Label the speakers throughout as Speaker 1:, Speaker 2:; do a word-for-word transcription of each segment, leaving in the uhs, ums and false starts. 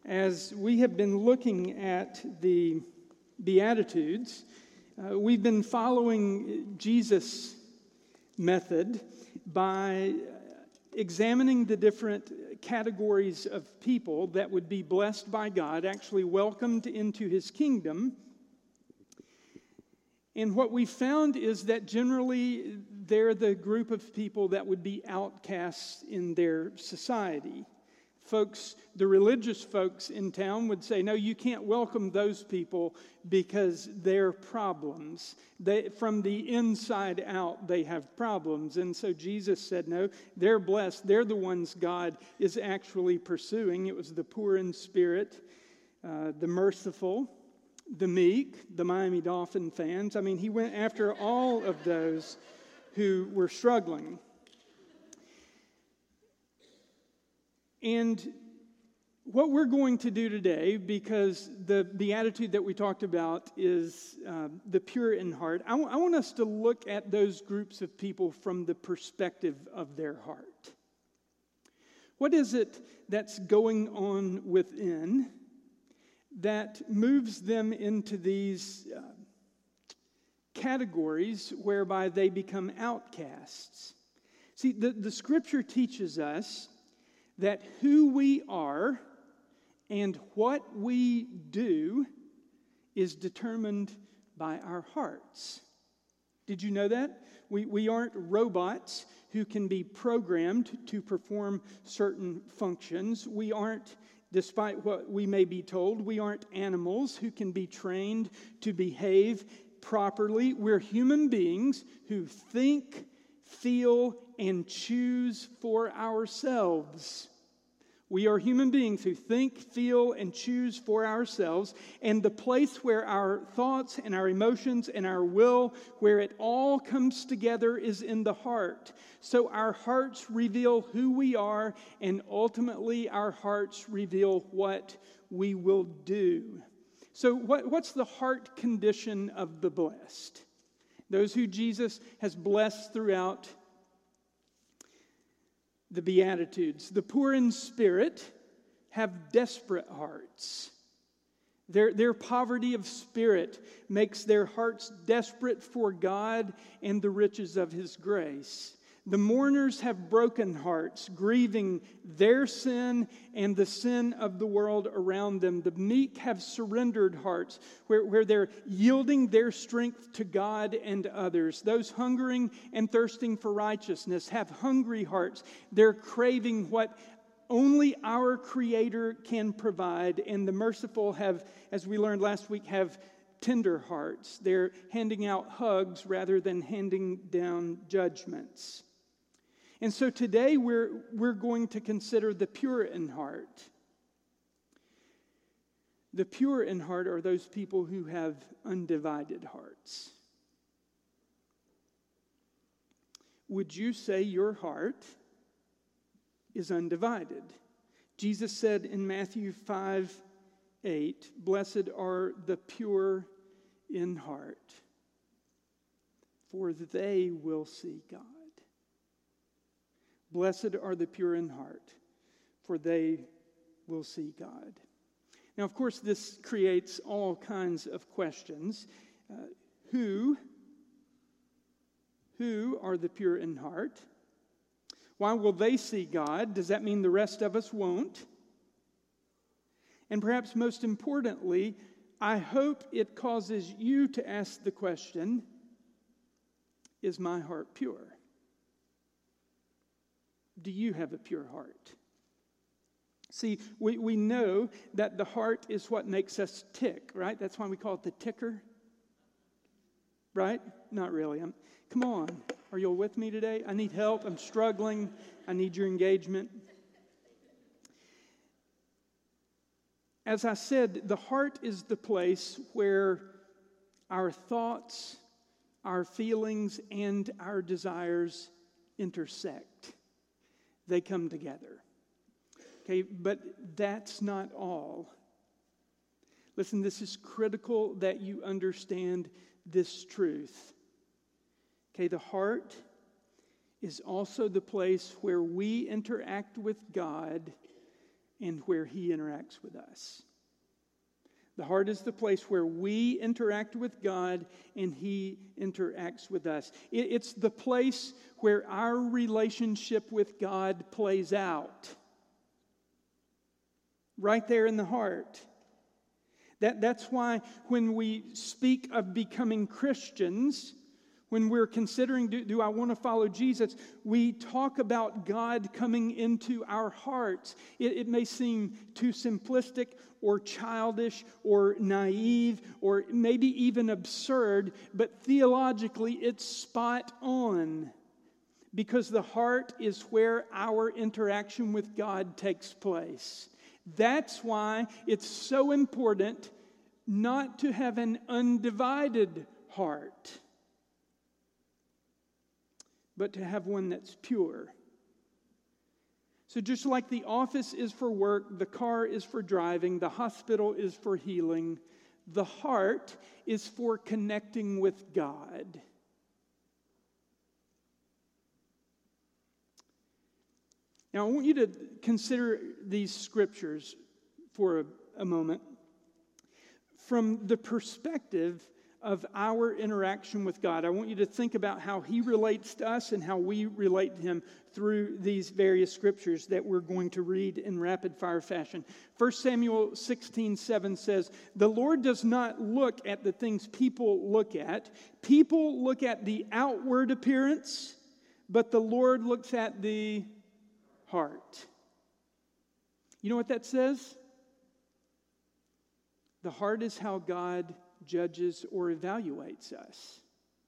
Speaker 1: As we have been looking at the Beatitudes, uh, we've been following Jesus' method by examining the different categories of people that would be blessed by God, actually welcomed into His kingdom. And what we found is that generally they're the group of people that would be outcasts in their society. Folks, the religious folks in town would say, no, you can't welcome those people because they're problems. They, from the inside out, they have problems. And so Jesus said, no, they're blessed. They're the ones God is actually pursuing. It was the poor in spirit, uh, the merciful, the meek, the Miami Dolphin fans. I mean, he went after all of those who were struggling. And what we're going to do today, because the beatitude that we talked about is uh, the pure in heart, I, w- I want us to look at those groups of people from the perspective of their heart. What is it that's going on within that moves them into these uh, categories whereby they become outcasts? See, the, the Scripture teaches us that who we are and what we do is determined by our hearts. Did you know that? We, we aren't robots who can be programmed to perform certain functions. We aren't, despite what we may be told, we aren't animals who can be trained to behave properly. We're human beings who think, feel, and choose for ourselves. We are human beings who think, feel, and choose for ourselves. And the place where our thoughts and our emotions and our will, where it all comes together, is in the heart. So our hearts reveal who we are, and ultimately our hearts reveal what we will do. So what, what's the heart condition of the blessed? Those who Jesus has blessed throughout the Beatitudes. The poor in spirit have desperate hearts. Their, their poverty of spirit makes their hearts desperate for God and the riches of His grace. The mourners have broken hearts, grieving their sin and the sin of the world around them. The meek have surrendered hearts, where, where they're yielding their strength to God and others. Those hungering and thirsting for righteousness have hungry hearts. They're craving what only our Creator can provide. And the merciful have, as we learned last week, have tender hearts. They're handing out hugs rather than handing down judgments. And so today we're, we're going to consider the pure in heart. The pure in heart are those people who have undivided hearts. Would you say your heart is undivided? Jesus said in Matthew five eight, "Blessed are the pure in heart, for they will see God." Blessed are the pure in heart, for they will see God. Now, of course, this creates all kinds of questions. Uh, who, who are the pure in heart? Why will they see God? Does that mean the rest of us won't? And perhaps most importantly, I hope it causes you to ask the question, is my heart pure? Do you have a pure heart? See, we, we know that the heart is what makes us tick, right? That's why we call it the ticker. Right? Not really. I'm, come on. Are you all with me today? I need help. I'm struggling. I need your engagement. As I said, the heart is the place where our thoughts, our feelings, and our desires intersect. They come together. Okay, but that's not all. Listen, this is critical that you understand this truth. Okay, the heart is also the place where we interact with God and where He interacts with us. The heart is the place where we interact with God and He interacts with us. It's the place where our relationship with God plays out. Right there in the heart. That, that's why when we speak of becoming Christians, when we're considering, do, do I want to follow Jesus, we talk about God coming into our hearts. It, it may seem too simplistic or childish or naive or maybe even absurd, but theologically it's spot on. Because the heart is where our interaction with God takes place. That's why it's so important not to have an undivided heart, but to have one that's pure. So just like the office is for work, the car is for driving, the hospital is for healing, the heart is for connecting with God. Now, I want you to consider these scriptures for a, a moment from the perspective of our interaction with God. I want you to think about how He relates to us and how we relate to Him through these various scriptures that we're going to read in rapid-fire fashion. First Samuel sixteen seven says, "The Lord does not look at the things people look at. People look at the outward appearance, but the Lord looks at the heart." You know what that says? The heart is how God judges or evaluates us.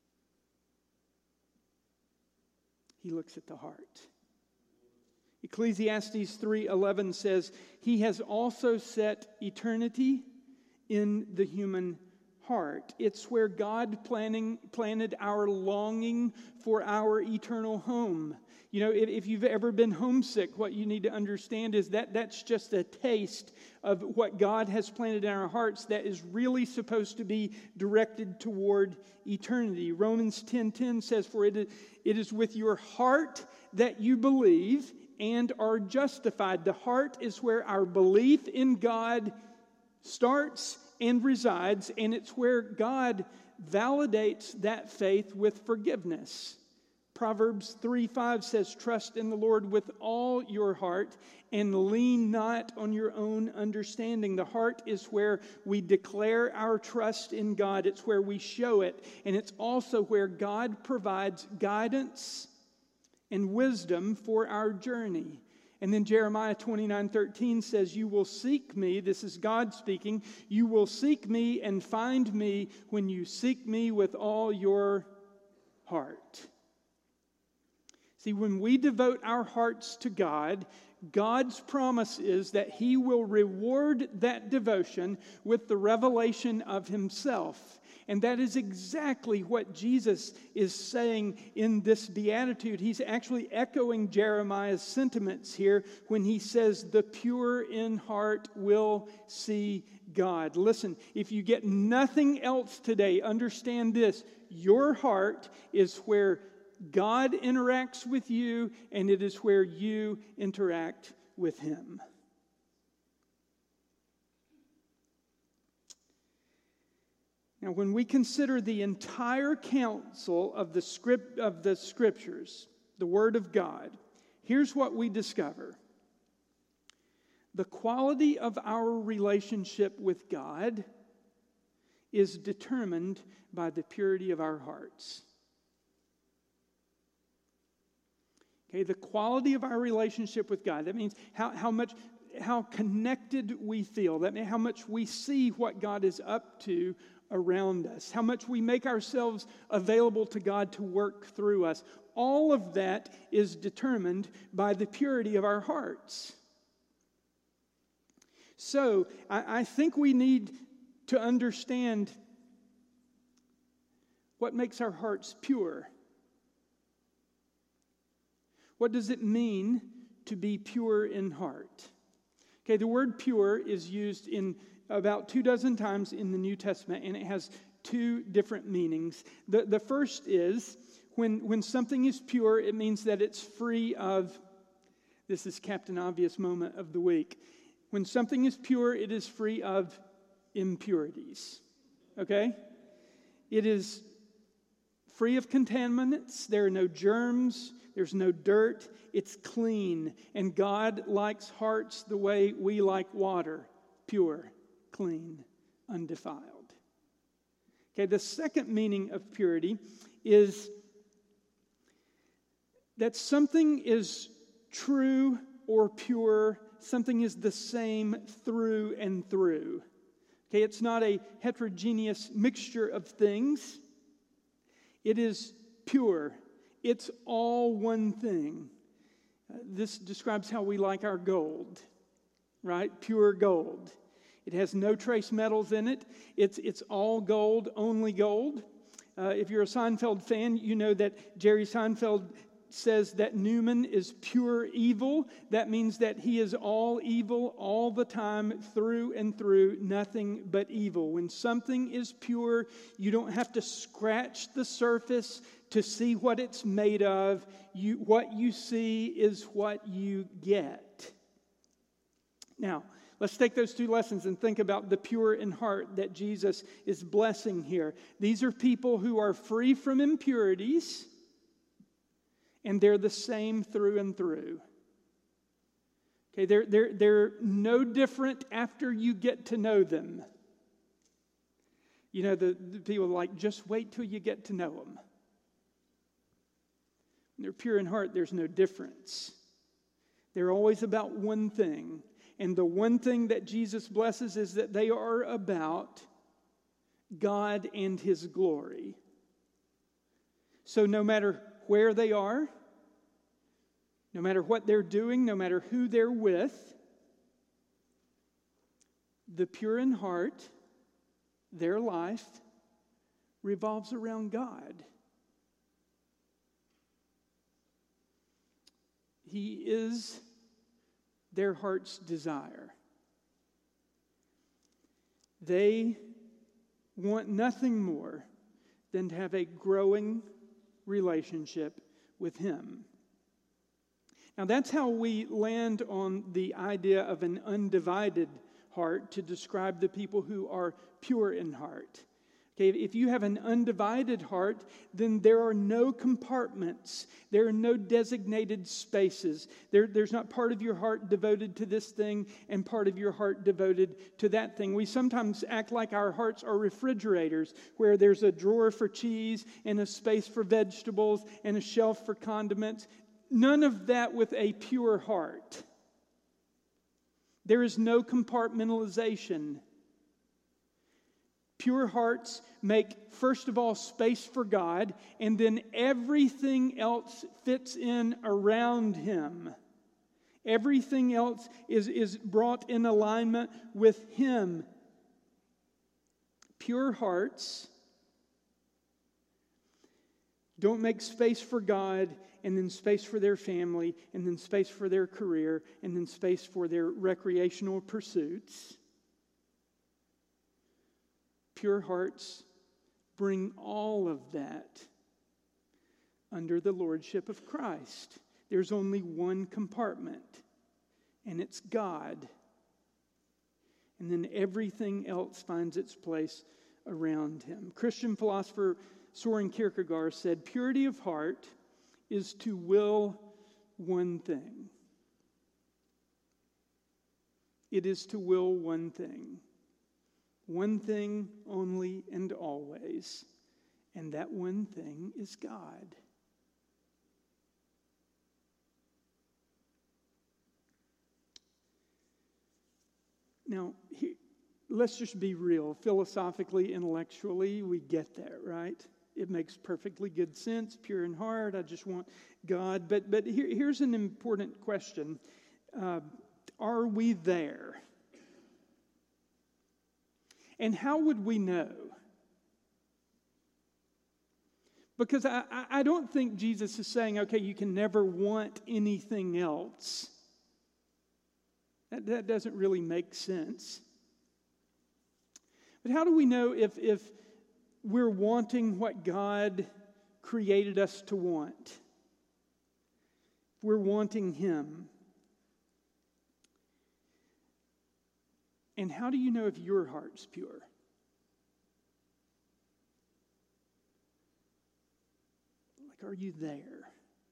Speaker 1: He looks at the heart. Ecclesiastes three eleven says, "He has also set eternity in the human heart." It's where God planning, planted our longing for our eternal home. You know, if, if you've ever been homesick, what you need to understand is that that's just a taste of what God has planted in our hearts that is really supposed to be directed toward eternity. Romans ten ten says, "For it is, it is with your heart that you believe and are justified." The heart is where our belief in God starts and resides, and it's where God validates that faith with forgiveness. Proverbs three five says, "Trust in the Lord with all your heart and lean not on your own understanding." The heart is where we declare our trust in God. It's where we show it. And it's also where God provides guidance and wisdom for our journey. And then Jeremiah twenty-nine thirteen says, "You will seek me," this is God speaking, "you will seek me and find me when you seek me with all your heart." See, when we devote our hearts to God, God's promise is that He will reward that devotion with the revelation of Himself. And that is exactly what Jesus is saying in this beatitude. He's actually echoing Jeremiah's sentiments here when he says, "The pure in heart will see God." Listen, if you get nothing else today, understand this. Your heart is where God interacts with you, and it is where you interact with Him. Now, when we consider the entire counsel of the script of the Scriptures, the Word of God, here's what we discover. The quality of our relationship with God is determined by the purity of our hearts. Okay, the quality of our relationship with God. That means how, how much, how connected we feel. That means how much we see what God is up to around us. How much we make ourselves available to God to work through us. All of that is determined by the purity of our hearts. So, I, I think we need to understand what makes our hearts pure. What does it mean to be pure in heart? Okay, the word pure is used in about two dozen times in the New Testament, and it has two different meanings. The, the first is, when, when something is pure, it means that it's free of, this is Captain Obvious moment of the week, When something is pure, it is free of impurities. Okay? It is free of contaminants. There are no germs. There's no dirt. It's clean. And God likes hearts the way we like water. Pure, clean, undefiled. Okay, the second meaning of purity is that something is true or pure. Something is the same through and through. Okay, it's not a heterogeneous mixture of things. It is pure. It's all one thing. Uh, this describes how we like our gold, right? Pure gold. It has no trace metals in it. It's, it's all gold, only gold. Uh, if you're a Seinfeld fan, you know that Jerry Seinfeld says that Newman is pure evil. That means that he is all evil all the time, through and through, nothing but evil. When something is pure, you don't have to scratch the surface to see what it's made of. You, what you see is what you get. Now, let's take those two lessons and think about the pure in heart that Jesus is blessing here. These are people who are free from impurities, and they're the same through and through. Okay, they're, they're, they're no different after you get to know them. You know, the, the people are like, just wait till you get to know them. When they're pure in heart, there's no difference. They're always about one thing. And the one thing that Jesus blesses is that they are about God and His glory. So no matter where they are, no matter what they're doing, no matter who they're with, the pure in heart, their life revolves around God. He is their heart's desire. They want nothing more than to have a growing relationship with Him. Now that's how we land on the idea of an undivided heart to describe the people who are pure in heart. Okay, if you have an undivided heart, then there are no compartments. There are no designated spaces. There, there's not part of your heart devoted to this thing and part of your heart devoted to that thing. We sometimes act like our hearts are refrigerators where there's a drawer for cheese and a space for vegetables and a shelf for condiments. None of that with a pure heart. There is no compartmentalization. Pure hearts make, first of all, space for God, and then everything else fits in around Him. Everything else is, is brought in alignment with Him. Pure hearts don't make space for God, and then space for their family, and then space for their career, and then space for their recreational pursuits. Pure hearts bring all of that under the lordship of Christ. There's only one compartment, and it's God. And then everything else finds its place around Him. Christian philosopher Soren Kierkegaard said, "Purity of heart is to will one thing." It is to will one thing. One thing only and always, and that one thing is God. Now, he, let's just be real. Philosophically, intellectually, we get that, right? It makes perfectly good sense, pure in heart. I just want God. But, but here, here's an important question. Uh, are we there? And how would we know? Because I, I don't think Jesus is saying, okay, you can never want anything else. That, that doesn't really make sense. But how do we know if, if we're wanting what God created us to want? If we're wanting Him? And how do you know if your heart's pure? Like, are you there?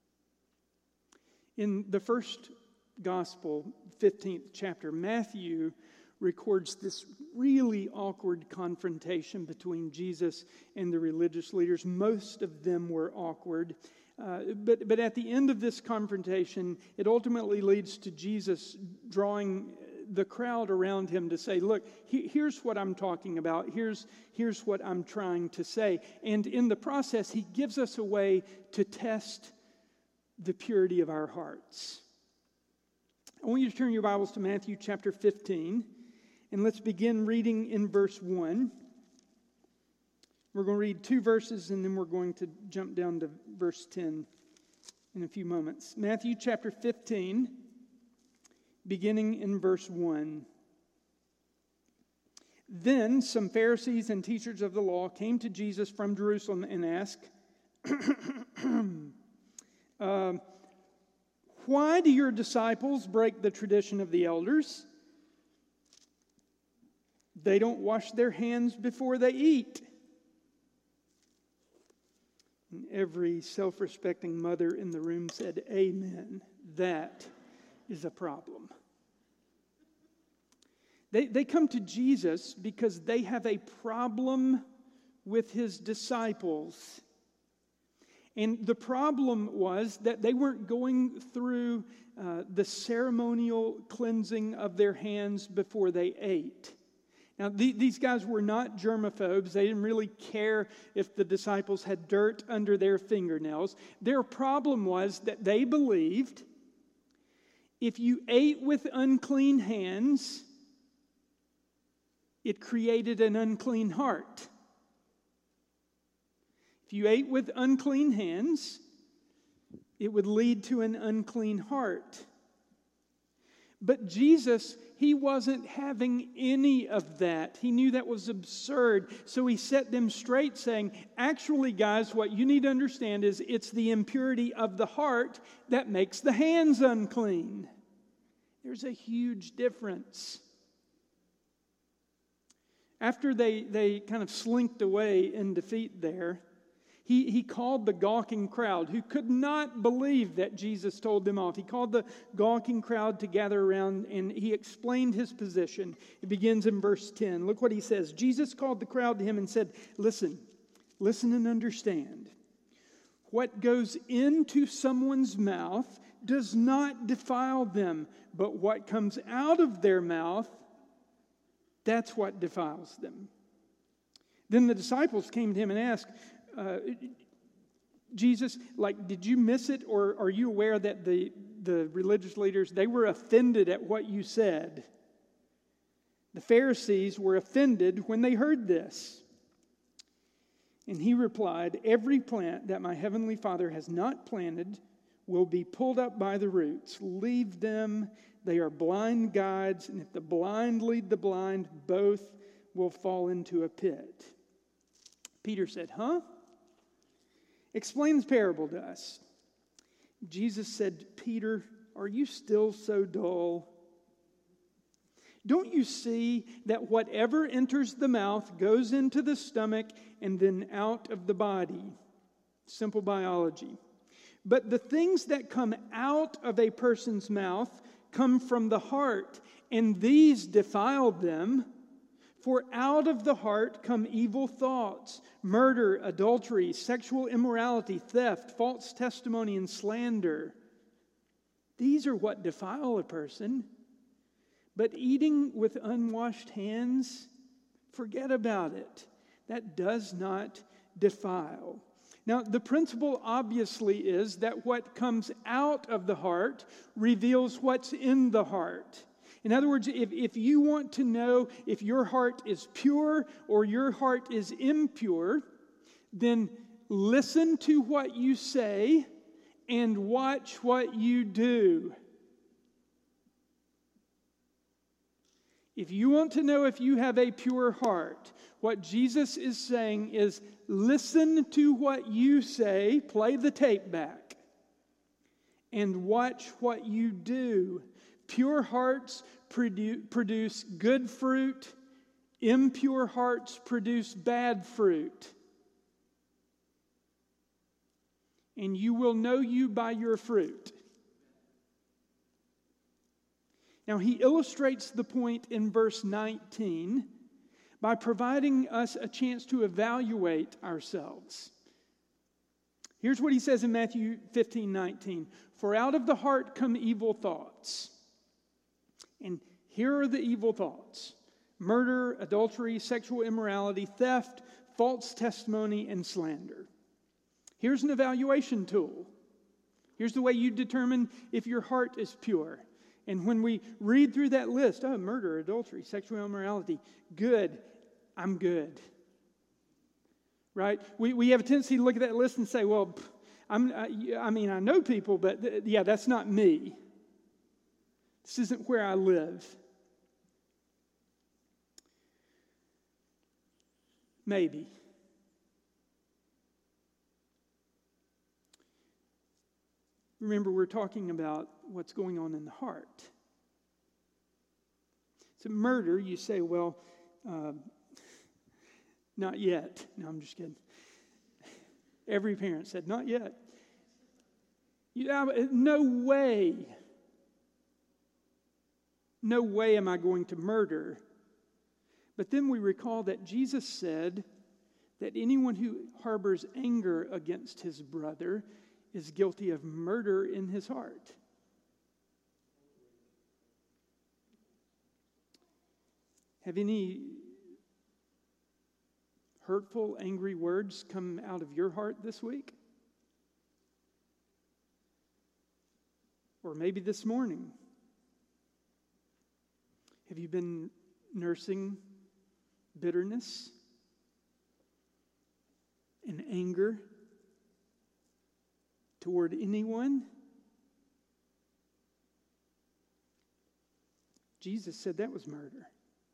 Speaker 1: In the first gospel, fifteenth chapter, Matthew records this really awkward confrontation between Jesus and the religious leaders. Most of them were awkward. Uh, but, but at the end of this confrontation, it ultimately leads to Jesus drawing the crowd around him to say, look, he, here's what I'm talking about. Here's, here's what I'm trying to say. And in the process, he gives us a way to test the purity of our hearts. I want you to turn your Bibles to Matthew chapter fifteen. And let's begin reading in verse one. We're going to read two verses and then we're going to jump down to verse ten in a few moments. Matthew chapter fifteen, beginning in verse one. Then some Pharisees and teachers of the law came to Jesus from Jerusalem and asked, uh, why do your disciples break the tradition of the elders? They don't wash their hands before they eat. And every self-respecting mother in the room said, amen. That is a problem. They, they come to Jesus because they have a problem with his disciples. And the problem was that they weren't going through uh, the ceremonial cleansing of their hands before they ate. Now, th- these guys were not germaphobes. They didn't really care if the disciples had dirt under their fingernails. Their problem was that they believed if you ate with unclean hands, it created an unclean heart. If you ate with unclean hands, it would lead to an unclean heart. But Jesus, he wasn't having any of that. He knew that was absurd. So he set them straight saying, actually, guys, what you need to understand is it's the impurity of the heart that makes the hands unclean. There's a huge difference. After they, they kind of slinked away in defeat there, He, he called the gawking crowd who could not believe that Jesus told them off. He called the gawking crowd to gather around and he explained his position. It begins in verse ten. Look what he says. Jesus called the crowd to him and said, listen, listen and understand. What goes into someone's mouth does not defile them, but what comes out of their mouth, that's what defiles them. Then the disciples came to him and asked, Uh, Jesus, like, did you miss it, or are you aware that the, the religious leaders, they were offended at what you said? The Pharisees were offended when they heard this. And he replied, every plant that my heavenly Father has not planted will be pulled up by the roots. Leave them, they are blind guides, and if the blind lead the blind, both will fall into a pit. Peter said, huh? Explain this parable to us. Jesus said, Peter, are you still so dull? Don't you see that whatever enters the mouth goes into the stomach and then out of the body? Simple biology. But the things that come out of a person's mouth come from the heart, and these defile them. For out of the heart come evil thoughts, murder, adultery, sexual immorality, theft, false testimony, and slander. These are what defile a person. But eating with unwashed hands, forget about it. That does not defile. Now, the principle obviously is that what comes out of the heart reveals what's in the heart. In other words, if, if you want to know if your heart is pure or your heart is impure, then listen to what you say and watch what you do. If you want to know if you have a pure heart, what Jesus is saying is listen to what you say, play the tape back, and watch what you do. Pure hearts produ- produce good fruit. Impure hearts produce bad fruit. And you will know you by your fruit. Now, he illustrates the point in verse nineteen by providing us a chance to evaluate ourselves. Here's what he says in Matthew fifteen nineteen. For out of the heart come evil thoughts. And here are the evil thoughts: murder, adultery, sexual immorality, theft, false testimony, and slander. Here's an evaluation tool. Here's the way you determine if your heart is pure. And when we read through that list, oh, murder, adultery, sexual immorality, good, I'm good. Right? We we have a tendency to look at that list and say, well, I'm, I, I mean, I know people, but th- yeah, that's not me. This isn't where I live. Maybe. Remember, we're talking about what's going on in the heart. So murder, you say, well, uh, not yet. No, I'm just kidding. Every parent said, not yet. Yeah, no way. No way am I going to murder. But then we recall that Jesus said that anyone who harbors anger against his brother is guilty of murder in his heart. Have any hurtful, angry words come out of your heart this week? Or maybe this morning? Have you been nursing bitterness and anger toward anyone? Jesus said that was murder.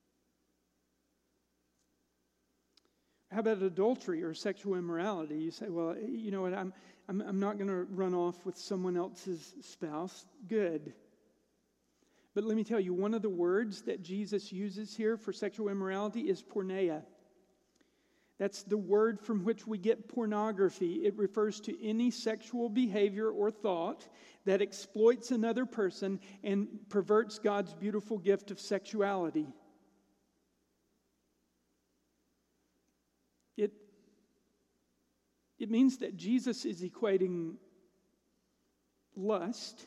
Speaker 1: How about adultery or sexual immorality? You say, well, you know what, I'm I'm, I'm not going to run off with someone else's spouse. Good. But let me tell you, one of the words that Jesus uses here for sexual immorality is porneia. That's the word from which we get pornography. It refers to any sexual behavior or thought that exploits another person and perverts God's beautiful gift of sexuality. It, it means that Jesus is equating lust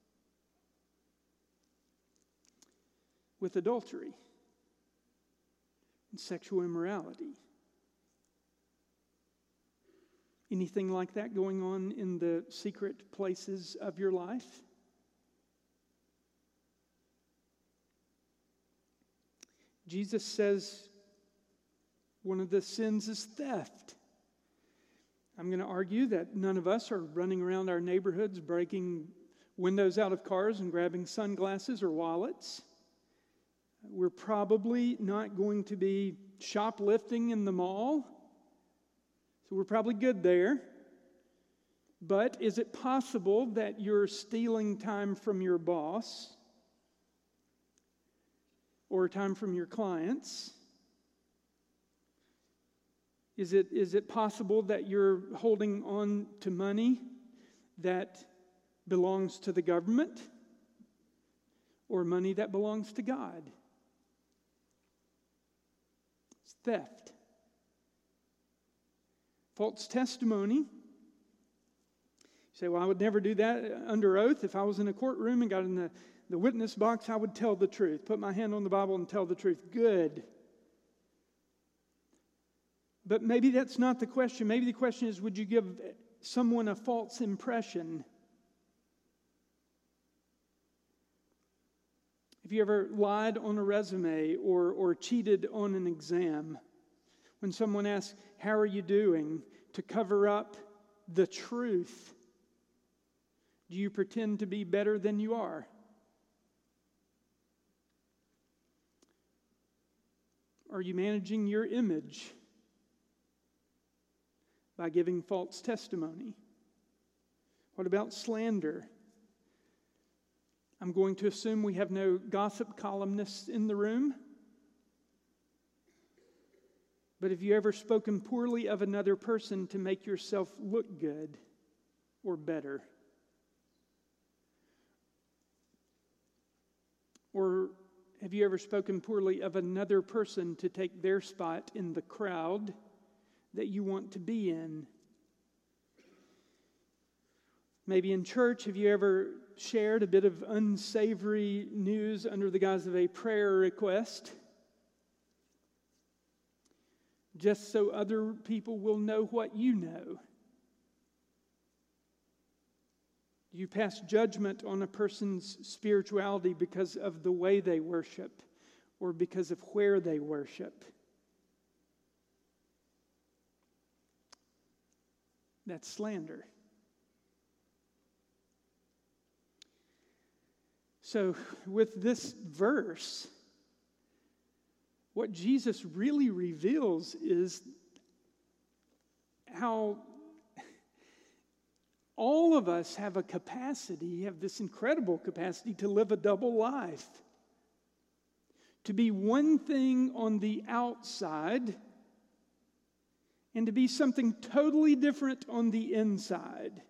Speaker 1: with adultery and sexual immorality. Anything like that going on in the secret places of your life? Jesus says one of the sins is theft. I'm going to argue that none of us are running around our neighborhoods breaking windows out of cars and grabbing sunglasses or wallets. We're probably not going to be shoplifting in the mall. So we're probably good there. But is it possible that you're stealing time from your boss or time from your clients? Is it, is it possible that you're holding on to money that belongs to the government or money that belongs to God? It's theft. False testimony. You say, well, I would never do that under oath. If I was in a courtroom and got in the, the witness box, I would tell the truth. Put my hand on the Bible and tell the truth. Good. But maybe that's not the question. Maybe the question is, would you give someone a false impression? Have you ever lied on a resume or, or cheated on an exam? When someone asks, how are you doing, to cover up the truth, do you pretend to be better than you are? Are you managing your image by giving false testimony? What about slander? I'm going to assume we have no gossip columnists in the room. But have you ever spoken poorly of another person to make yourself look good or better? Or have you ever spoken poorly of another person to take their spot in the crowd that you want to be in? Maybe in church, have you ever shared a bit of unsavory news under the guise of a prayer request, just so other people will know what you know? Do you pass judgment on a person's spirituality because of the way they worship or because of where they worship? That's slander. So, with this verse, what Jesus really reveals is how all of us have a capacity, have this incredible capacity to live a double life. To be one thing on the outside and to be something totally different on the inside.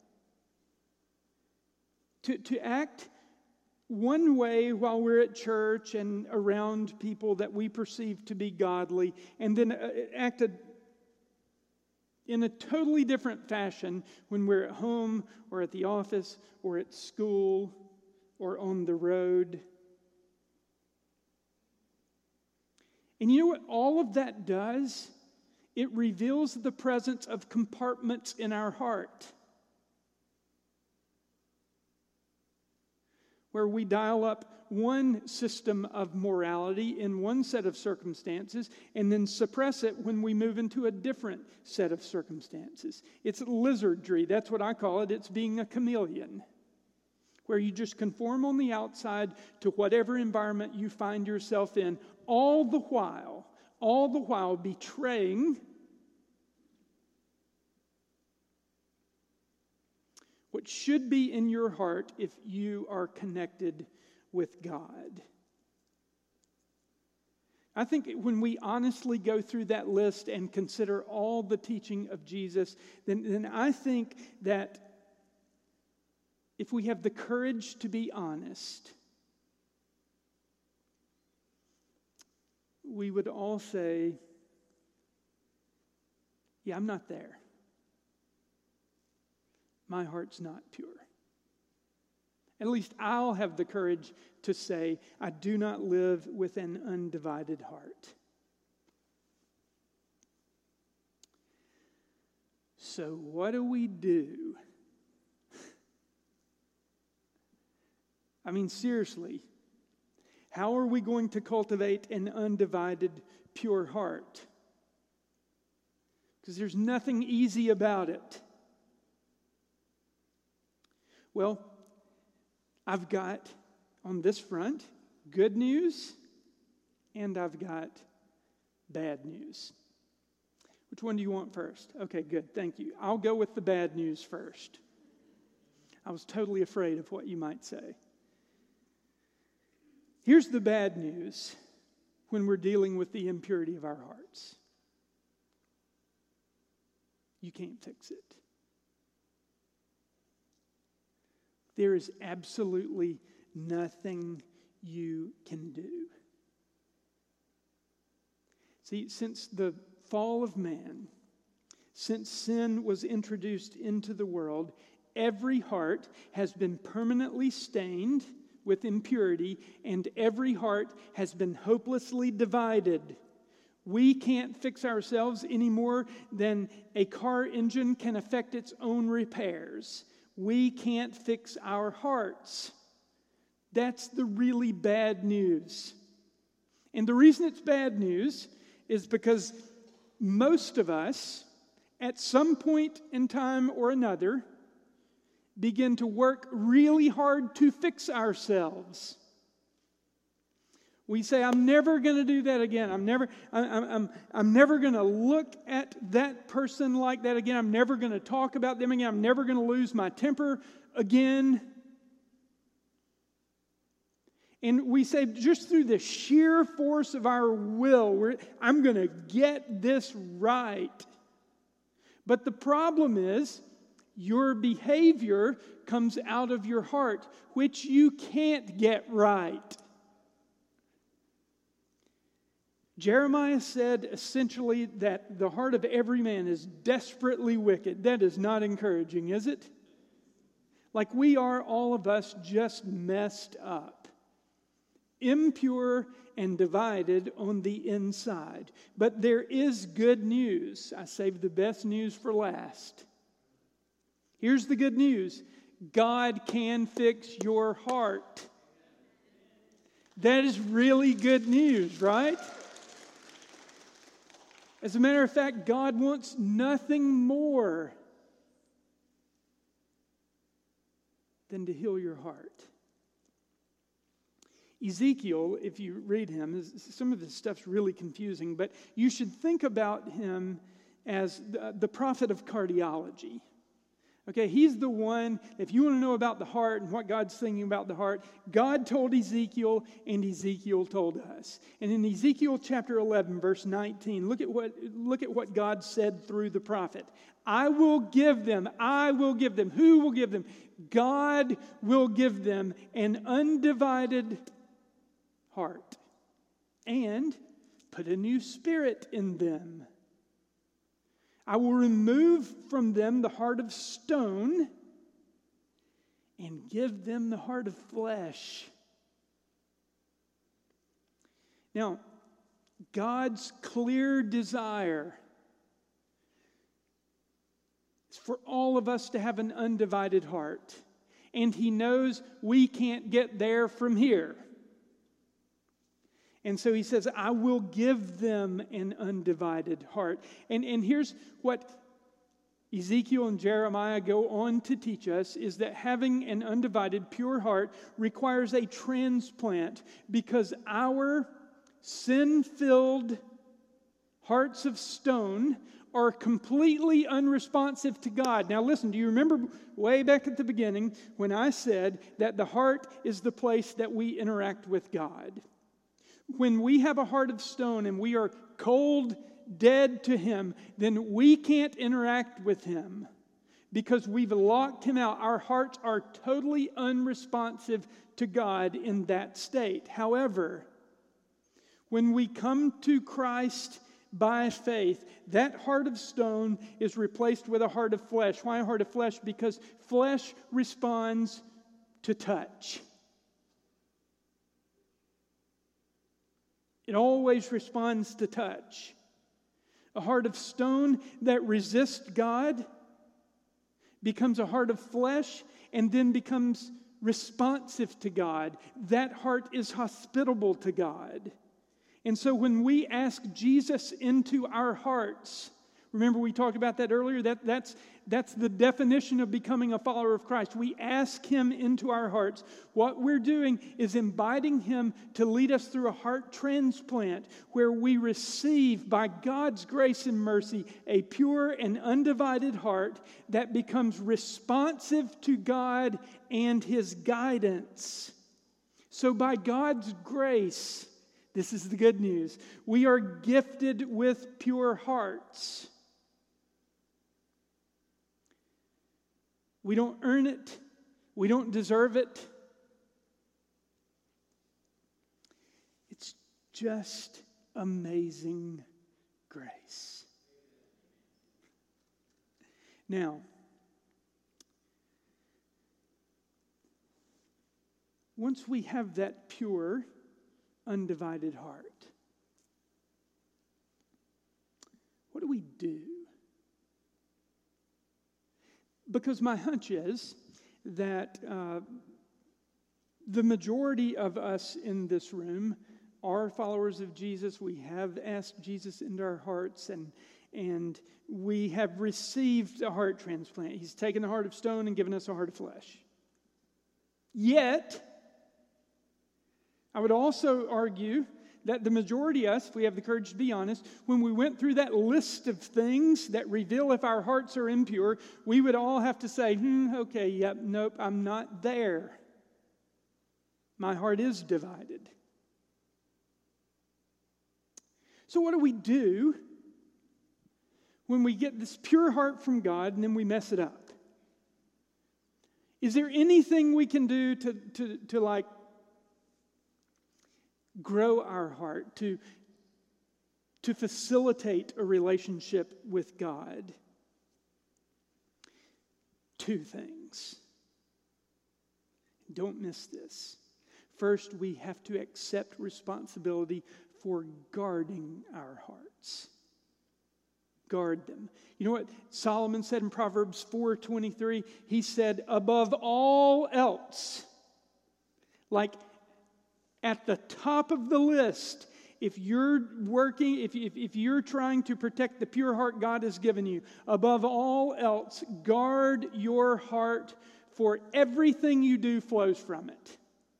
Speaker 1: To, to act one way while we're at church and around people that we perceive to be godly, and then act a, in a totally different fashion when we're at home or at the office or at school or on the road. And you know what all of that does? It reveals the presence of compartments in our heart, where we dial up one system of morality in one set of circumstances and then suppress it when we move into a different set of circumstances. It's lizardry. That's what I call it. It's being a chameleon, where you just conform on the outside to whatever environment you find yourself in, all the while, all the while betraying what should be in your heart if you are connected with God. I think when we honestly go through that list and consider all the teaching of Jesus, then, then I think that if we have the courage to be honest, we would all say, yeah, I'm not there. My heart's not pure. At least I'll have the courage to say, I do not live with an undivided heart. So what do we do? I mean, seriously, how are we going to cultivate an undivided, pure heart? Because there's nothing easy about it. Well, I've got on this front good news and I've got bad news. Which one do you want first? Okay, good, thank you. I'll go with the bad news first. I was totally afraid of what you might say. Here's the bad news when we're dealing with the impurity of our hearts. You can't fix it. There is absolutely nothing you can do. See, since the fall of man, since sin was introduced into the world, every heart has been permanently stained with impurity, and every heart has been hopelessly divided. We can't fix ourselves any more than a car engine can affect its own repairs. We can't fix our hearts. That's the really bad news. And the reason it's bad news is because most of us, at some point in time or another, begin to work really hard to fix ourselves. We say, I'm never going to do that again. I'm never, I'm, I'm, I'm never going to look at that person like that again. I'm never going to talk about them again. I'm never going to lose my temper again. And we say, just through the sheer force of our will, we're, I'm going to get this right. But the problem is, your behavior comes out of your heart, which you can't get right. Jeremiah said essentially that the heart of every man is desperately wicked. That is not encouraging, is it? Like we are, all of us, just messed up. Impure and divided on the inside. But there is good news. I saved the best news for last. Here's the good news. God can fix your heart. That is really good news, right? As a matter of fact, God wants nothing more than to heal your heart. Ezekiel, if you read him, some of his stuff's really confusing, but you should think about him as the, the prophet of cardiology. Okay, he's the one, if you want to know about the heart and what God's thinking about the heart, God told Ezekiel and Ezekiel told us. And in Ezekiel chapter eleven, verse nineteen, look at what, look at what God said through the prophet. I will give them, I will give them. Who will give them? God will give them an undivided heart and put a new spirit in them. I will remove from them the heart of stone and give them the heart of flesh. Now, God's clear desire is for all of us to have an undivided heart. And He knows we can't get there from here. And so He says, I will give them an undivided heart. And, and here's what Ezekiel and Jeremiah go on to teach us, is that having an undivided, pure heart requires a transplant, because our sin-filled hearts of stone are completely unresponsive to God. Now listen, do you remember way back at the beginning when I said that the heart is the place that we interact with God? When we have a heart of stone and we are cold, dead to Him, then we can't interact with Him because we've locked Him out. Our hearts are totally unresponsive to God in that state. However, when we come to Christ by faith, that heart of stone is replaced with a heart of flesh. Why a heart of flesh? Because flesh responds to touch. It always responds to touch. A heart of stone that resists God becomes a heart of flesh and then becomes responsive to God. That heart is hospitable to God. And so when we ask Jesus into our hearts, remember we talked about that earlier? That, that's, that's the definition of becoming a follower of Christ. We ask Him into our hearts. What we're doing is inviting Him to lead us through a heart transplant where we receive, by God's grace and mercy, a pure and undivided heart that becomes responsive to God and His guidance. So by God's grace, this is the good news, we are gifted with pure hearts. We don't earn it. We don't deserve it. It's just amazing grace. Now, once we have that pure, undivided heart, what do we do? Because my hunch is that uh, the majority of us in this room are followers of Jesus. We have asked Jesus into our hearts, and, and we have received a heart transplant. He's taken the heart of stone and given us a heart of flesh. Yet, I would also argue that the majority of us, if we have the courage to be honest, when we went through that list of things that reveal if our hearts are impure, we would all have to say, hmm, okay, yep, nope, I'm not there. My heart is divided. So what do we do when we get this pure heart from God and then we mess it up? Is there anything we can do to, to, to like grow our heart, to, to facilitate a relationship with God? Two things. Don't miss this. First, we have to accept responsibility for guarding our hearts. Guard them. You know what Solomon said in Proverbs four twenty-three? He said, above all else, like at the top of the list, if you're working, if, if, if you're trying to protect the pure heart God has given you, above all else, guard your heart, for everything you do flows from it.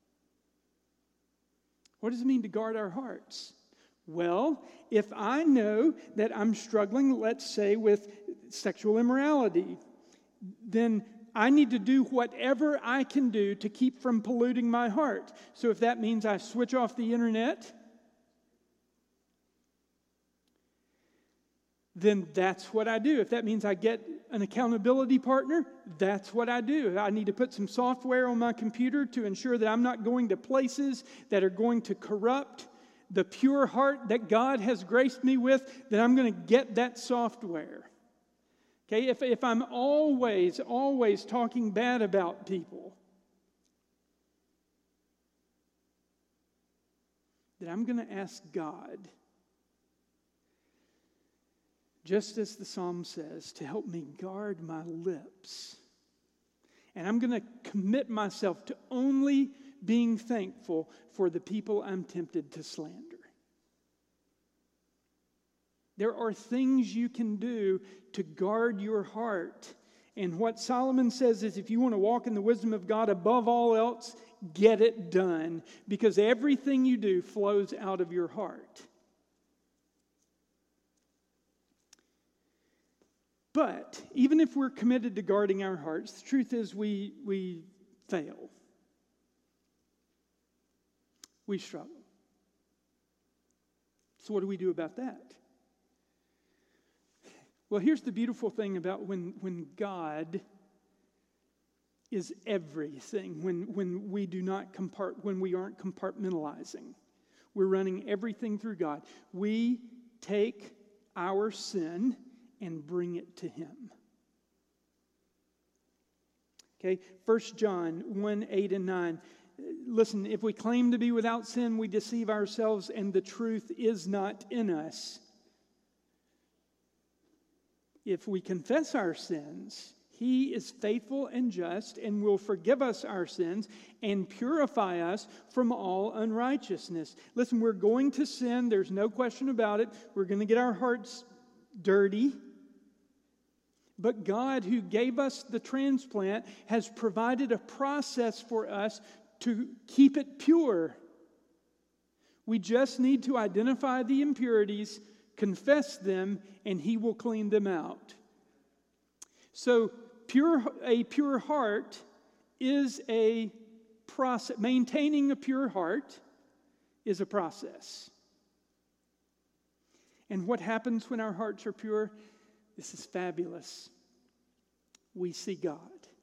Speaker 1: What does it mean to guard our hearts? Well, if I know that I'm struggling, let's say, with sexual immorality, then I need to do whatever I can do to keep from polluting my heart. So if that means I switch off the internet, then that's what I do. If that means I get an accountability partner, that's what I do. I need to put some software on my computer to ensure that I'm not going to places that are going to corrupt the pure heart that God has graced me with, then I'm going to get that software. Okay, if, if I'm always, always talking bad about people, then I'm going to ask God, just as the psalm says, to help me guard my lips. And I'm going to commit myself to only being thankful for the people I'm tempted to slander. There are things you can do to guard your heart. And what Solomon says is, if you want to walk in the wisdom of God above all else, get it done. Because everything you do flows out of your heart. But even if we're committed to guarding our hearts, the truth is we, we fail. We struggle. So what do we do about that? Well, here's the beautiful thing about when, when God is everything, when, when we do not compart, when we aren't compartmentalizing. We're running everything through God. We take our sin and bring it to Him. Okay, First John one, eight and nine. Listen, if we claim to be without sin, we deceive ourselves and the truth is not in us. If we confess our sins, He is faithful and just and will forgive us our sins and purify us from all unrighteousness. Listen, we're going to sin. There's no question about it. We're going to get our hearts dirty. But God, who gave us the transplant, has provided a process for us to keep it pure. We just need to identify the impurities, confess them, and He will clean them out. So, pure, a pure heart is a process. Maintaining a pure heart is a process. And what happens when our hearts are pure? This is fabulous. We see God.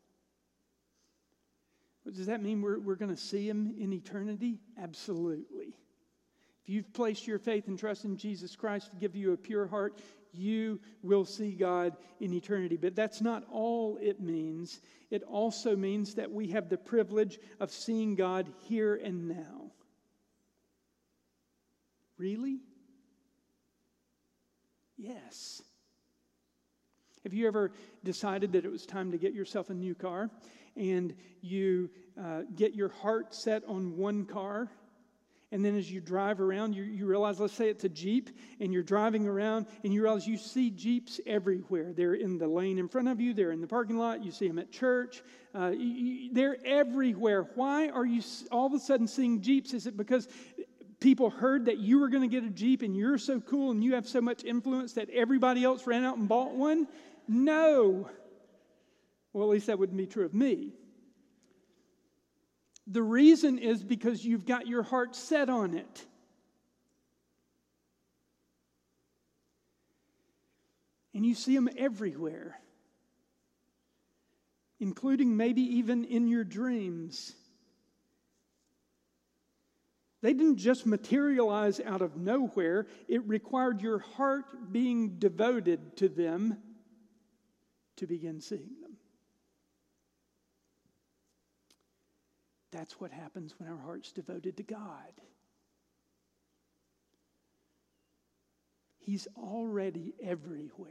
Speaker 1: Does that mean we're, we're going to see Him in eternity? Absolutely. If you've placed your faith and trust in Jesus Christ to give you a pure heart, you will see God in eternity. But that's not all it means. It also means that we have the privilege of seeing God here and now. Really? Yes. Have you ever decided that it was time to get yourself a new car and you uh, get your heart set on one car, and then as you drive around, you, you realize, let's say it's a Jeep, and you're driving around and you realize you see Jeeps everywhere. They're in the lane in front of you, they're in the parking lot, you see them at church, uh, you, you, they're everywhere. Why are you all of a sudden seeing Jeeps? Is it because people heard that you were going to get a Jeep and you're so cool and you have so much influence that everybody else ran out and bought one? No. Well, at least that wouldn't be true of me. The reason is because you've got your heart set on it. And you see them everywhere, including maybe even in your dreams. They didn't just materialize out of nowhere. It required your heart being devoted to them to begin seeing them. That's what happens when our heart's devoted to God. He's already everywhere.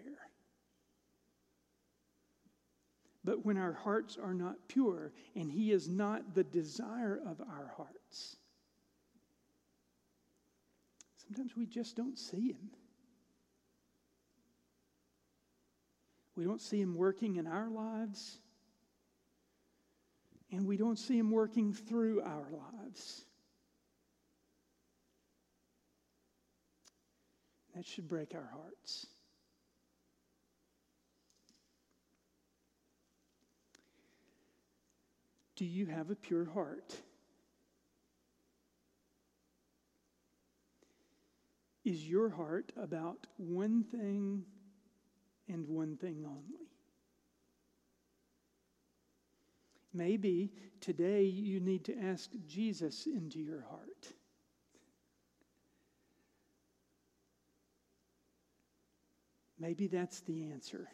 Speaker 1: But when our hearts are not pure and He is not the desire of our hearts, sometimes we just don't see Him. We don't see Him working in our lives, and we don't see Him working through our lives. That should break our hearts. Do you have a pure heart? Is your heart about one thing and one thing only? Maybe today you need to ask Jesus into your heart. Maybe that's the answer.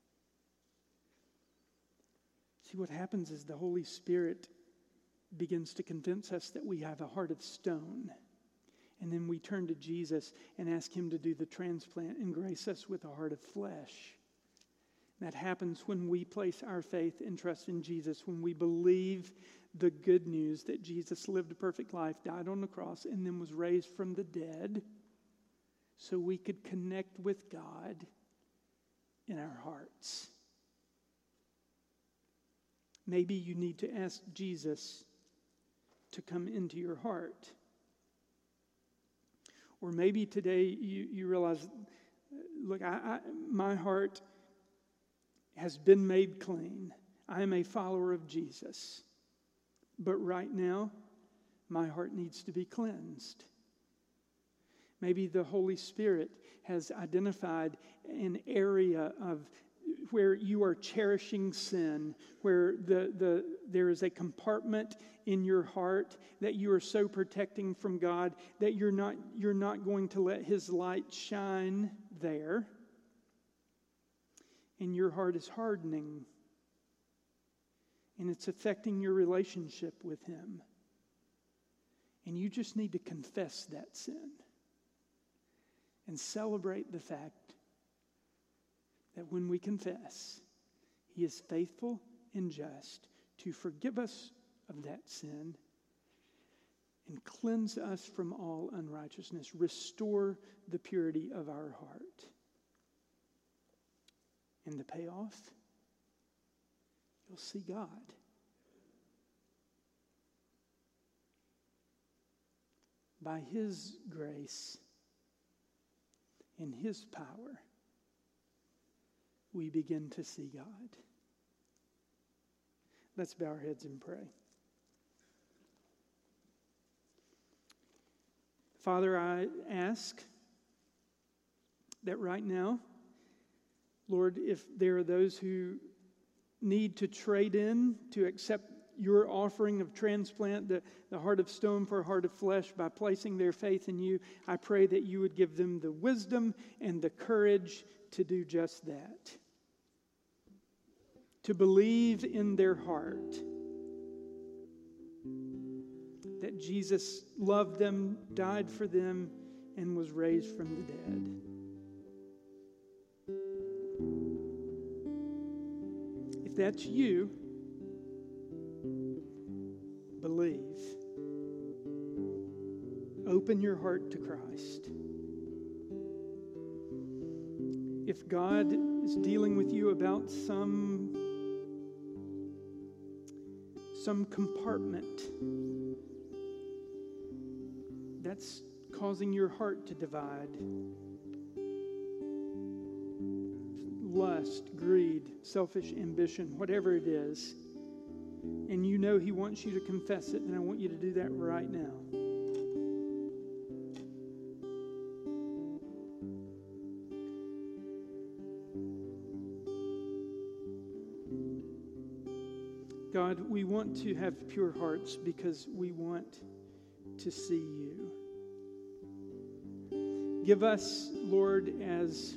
Speaker 1: See, what happens is the Holy Spirit begins to convince us that we have a heart of stone. And then we turn to Jesus and ask Him to do the transplant and grace us with a heart of flesh. That happens when we place our faith and trust in Jesus, when we believe the good news that Jesus lived a perfect life, died on the cross, and then was raised from the dead so we could connect with God in our hearts. Maybe you need to ask Jesus to come into your heart. Or maybe today you, you realize, look, I, I, my heart has been made clean. I am a follower of Jesus. But right now, my heart needs to be cleansed. Maybe the Holy Spirit has identified an area of where you are cherishing sin, where the, the there is a compartment in your heart that you are so protecting from God that you're not you're not going to let His light shine there. And your heart is hardening. And it's affecting your relationship with Him. And you just need to confess that sin. And celebrate the fact that when we confess, He is faithful and just to forgive us of that sin and cleanse us from all unrighteousness. Restore the purity of our heart. And the payoff, you'll see God. By His grace and His power, we begin to see God. Let's bow our heads and pray. Father, I ask that right now, Lord, if there are those who need to trade in to accept your offering of transplant, the, the heart of stone for a heart of flesh, by placing their faith in you, I pray that you would give them the wisdom and the courage to do just that. To believe in their heart that Jesus loved them, died for them, and was raised from the dead. If that's you, believe. Open your heart to Christ. If God is dealing with you about some, some compartment that's causing your heart to divide, lust, greed, selfish ambition, whatever it is, and you know He wants you to confess it, and I want you to do that right now. God, we want to have pure hearts because we want to see you. Give us, Lord, as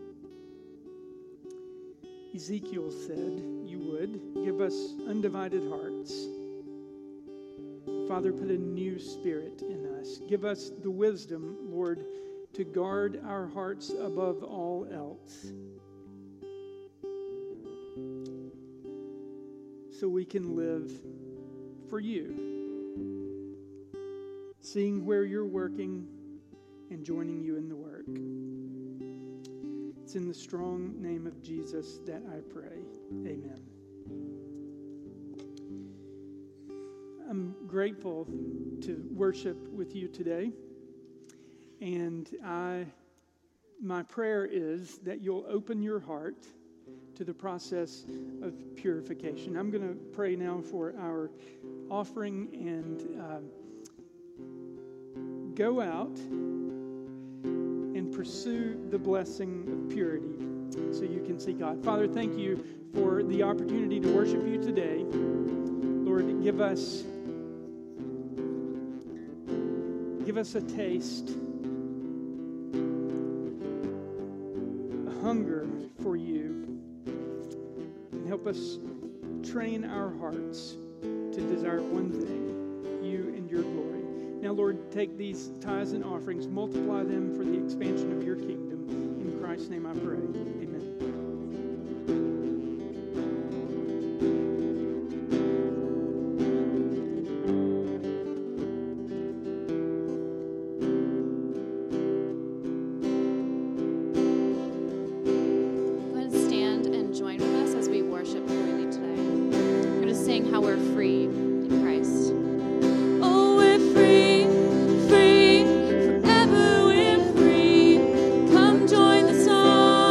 Speaker 1: Ezekiel said you would, give us undivided hearts. Father, put a new spirit in us. Give us the wisdom, Lord, to guard our hearts above all else, so we can live for you, seeing where you're working and joining you in the work. It's in the strong name of Jesus that I pray. Amen. I'm grateful to worship with you today, and I, my prayer is that you'll open your heart to the process of purification. I'm going to pray now for our offering, and uh, go out and pursue the blessing of purity so you can see God. Father, thank you for the opportunity to worship you today. Lord, give us, give us a taste, a hunger for you. Help us train our hearts to desire one thing, you and your glory. Now, Lord, take these tithes and offerings, multiply them for the expansion of your kingdom. In Christ's name I pray. Amen.
Speaker 2: How we're free.